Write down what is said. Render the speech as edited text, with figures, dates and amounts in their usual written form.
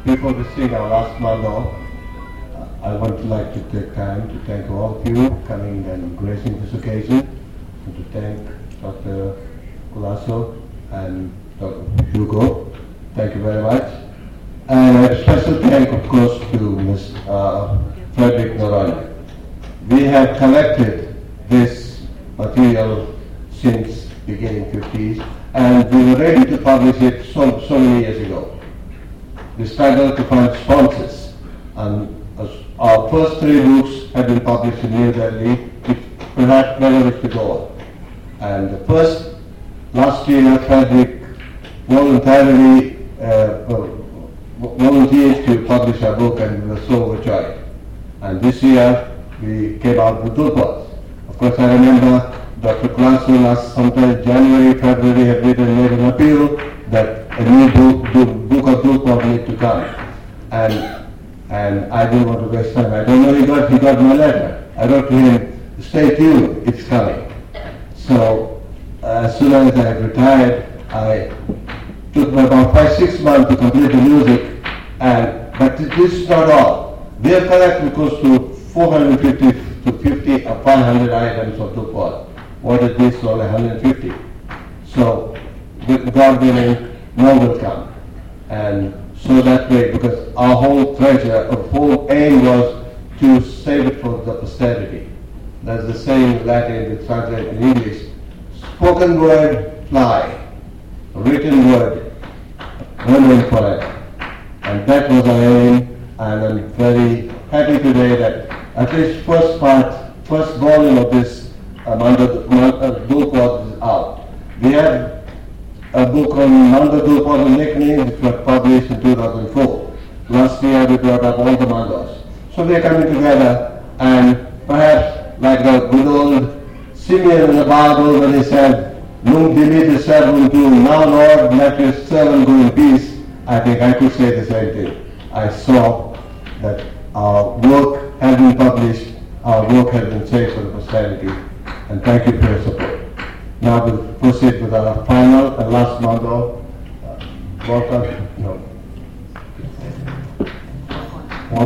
before visiting our last mandal, I would like to take time to thank all of you coming and gracing this occasion, and to thank Dr. Colasso and Dr. Hugo. Thank you very much. And a special thank, of course, to Ms. Frederick Noronha. We have collected this material since beginning 50s, and we were ready to publish it so many years ago. We struggled to find sponsors, and our first 3 books have been published in New Delhi, which perhaps never reached the goal. And the first, last year, Frederick voluntarily volunteered to publish our book, and we were so overjoyed. And this year, we came out with Dulquoth. Of course, I remember Dr. Colasso last sometime January, February had made an appeal that a new book of Dulquoth need to come. And I didn't want to waste time. I don't know he got my letter. I wrote to him, stay tuned, it's coming. So as soon as I retired, I took about 5-6 months to complete the music. But this is not all. We have collected close to 450 to 50 or 500 items of Dulquoth. What is this? Only 150. So, with God willing, more will come. And so that way, because our whole treasure, our whole aim was to save it for the posterity. That's the saying in Latin, we translate in English. Spoken word, fly. Written word, remain forever. And that was our aim, and I'm very happy today that at least first volume of this Dulquoth is out. We have a book on Manda Dulquoth and nicknames, which was published in 2004. Last year we brought up all the mandas. So they are coming together, and perhaps like the good old Simeon in the Bible when he said, Nunc dimite servum, now Lord, let your servant go in peace. I think I could say the same thing. I saw that our work has been published, our work has been saved for the posterity, and thank you for your support. Now we'll proceed with our final and last mandal. Welcome. No.